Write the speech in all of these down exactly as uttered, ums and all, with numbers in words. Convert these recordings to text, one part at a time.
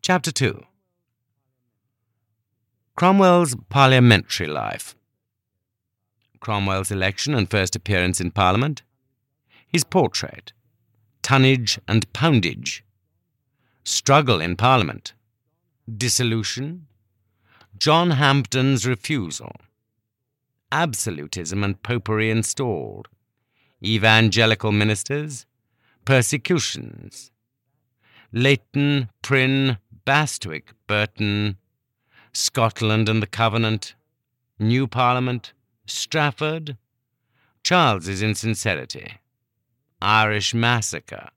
Chapter two. Cromwell's parliamentary life. Cromwell's election and first appearance in Parliament. His portrait. Tonnage and poundage. Struggle in Parliament. Dissolution. John Hampden's refusal. Absolutism and popery installed. Evangelical ministers. Persecutions. Leighton, Prynne, Bastwick, Burton, Scotland and the Covenant, New Parliament, Strafford, Charles's insincerity, Irish massacre,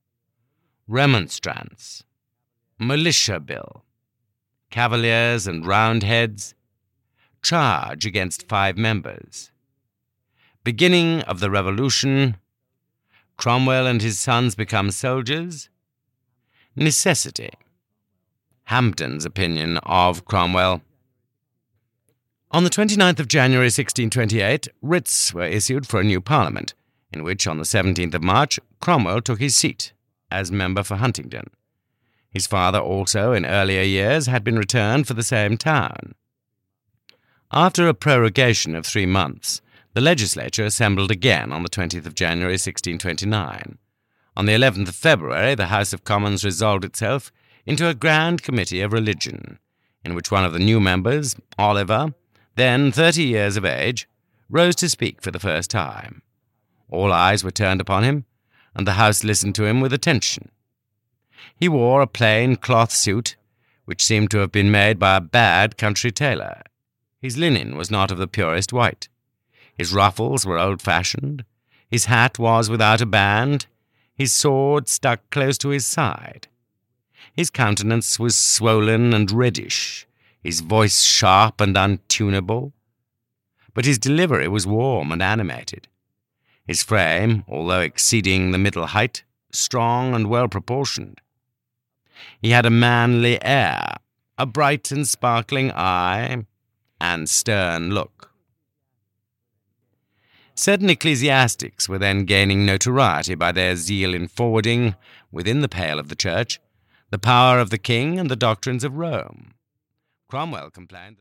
Remonstrance, Militia Bill, Cavaliers and Roundheads, charge against five members, beginning of the Revolution, Cromwell and his sons become soldiers, necessity, Hampden's opinion of Cromwell. On the twenty-ninth of January sixteen twenty-eight, writs were issued for a new Parliament, in which on the seventeenth of March Cromwell took his seat as member for Huntingdon. His father also, in earlier years, had been returned for the same town. After a prorogation of three months, the legislature assembled again on the twentieth of January sixteen twenty-nine. On the eleventh of February, the House of Commons resolved itself into a Grand Committee of Religion, in which one of the new members, Oliver, then thirty years of age, rose to speak for the first time. All eyes were turned upon him, and the House listened to him with attention. He wore a plain cloth suit, which seemed to have been made by a bad country tailor. His linen was not of the purest white. His ruffles were old-fashioned. His hat was without a band. His sword stuck close to his side. His countenance was swollen and reddish, his voice sharp and untunable, but his delivery was warm and animated. His frame, although exceeding the middle height, strong and well-proportioned. He had a manly air, a bright and sparkling eye, and stern look. Certain ecclesiastics were then gaining notoriety by their zeal in forwarding, within the pale of the Church, the power of the king and the doctrines of Rome. Cromwell complained that